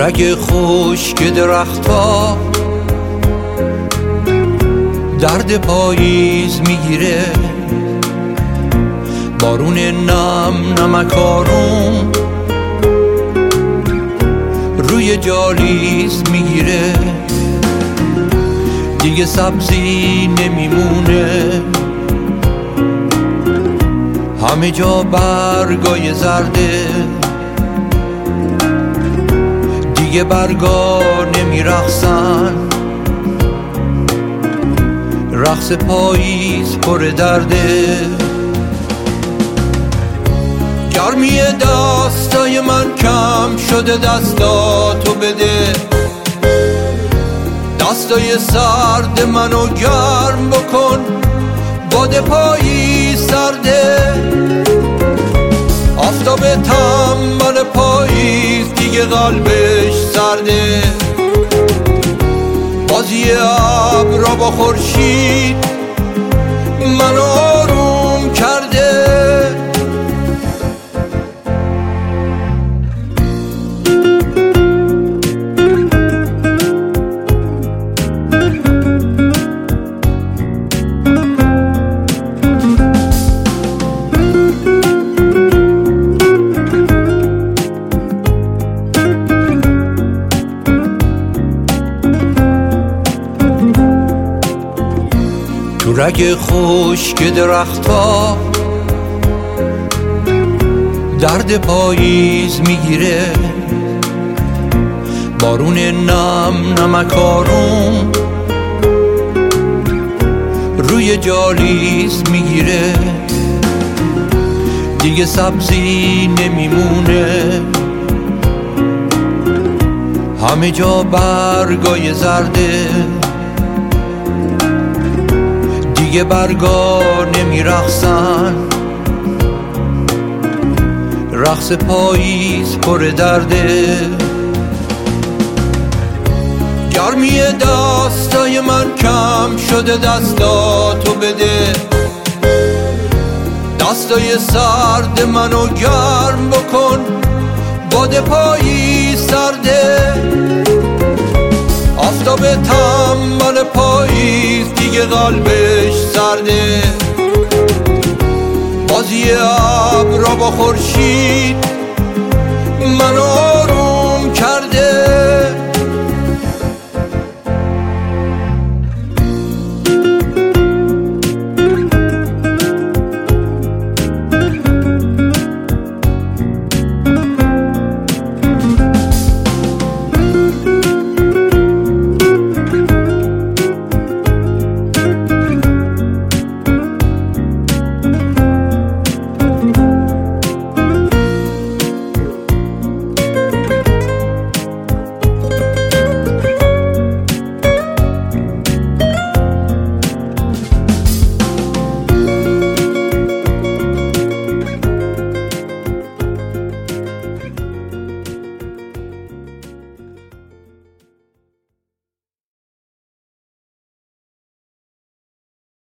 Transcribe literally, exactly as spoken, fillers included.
رگ خشک درخت‌ها درد پاییز میگیره، بارون نم نمکارون روی جالیز میگیره، دیگه سبزی نمیمونه، همه جا برگای زرده، دیگه برگا نمیرقصن، رقص پاییز پر درده. گرمی دستای من کم شده، دستاتو بده، دستای سرد منو گرم بکن، باد پاییز سرده، آفتاب تنبل پاییز دیگه قلبش سرده، بازی ابرا با خورشید منو آروم کرده. تو رگ خشک درخت‌ها درد پاییز میگیره، بارون نم نمکارون روی جالیز میگیره، دیگه سبزی نمیمونه، همه جا برگای زرده، دیگه برگا نمیرقصن، رقص پاییز پر درده. گرمی دستای من کم شده، دستاتو بده، دستای سرد منو گرم بکن، باد پاییز سرده، آفتاب تنبل پاییز دیگه قلبش سرده، بازی ابرا با خورشید منو